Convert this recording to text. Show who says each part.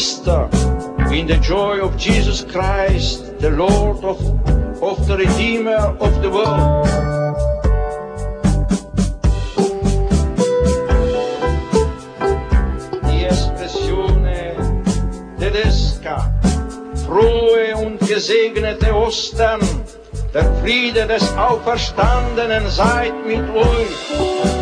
Speaker 1: Easter in the joy of Jesus Christ, the Lord of the Redeemer of the world. Die Expressione tedesca, frohe und gesegnete Ostern, der Friede des Auferstandenen seid mit euch.